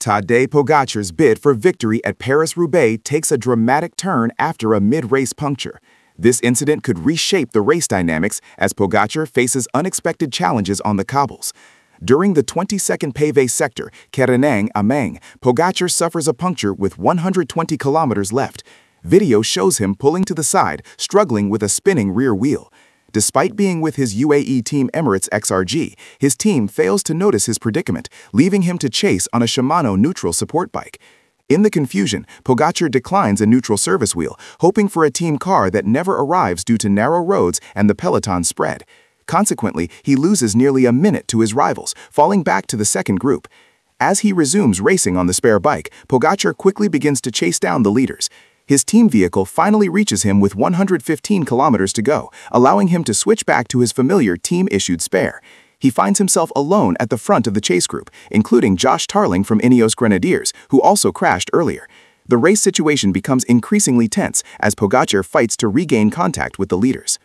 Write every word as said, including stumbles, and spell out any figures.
Tadej Pogacar's bid for victory at Paris-Roubaix takes a dramatic turn after a mid-race puncture. This incident could reshape the race dynamics as Pogacar faces unexpected challenges on the cobbles. During the twenty-second pave sector, Kerenang-Amang, Pogacar suffers a puncture with one hundred twenty kilometers left. Video shows him pulling to the side, struggling with a spinning rear wheel. Despite being with his U A E team Emirates X R G, his team fails to notice his predicament, leaving him to chase on a Shimano neutral support bike. In the confusion, Pogacar declines a neutral service wheel, hoping for a team car that never arrives due to narrow roads and the peloton spread. Consequently, he loses nearly a minute to his rivals, falling back to the second group. As he resumes racing on the spare bike, Pogacar quickly begins to chase down the leaders. His team vehicle finally reaches him with one hundred fifteen kilometers to go, allowing him to switch back to his familiar team-issued spare. He finds himself alone at the front of the chase group, including Josh Tarling from Ineos Grenadiers, who also crashed earlier. The race situation becomes increasingly tense as Pogacar fights to regain contact with the leaders.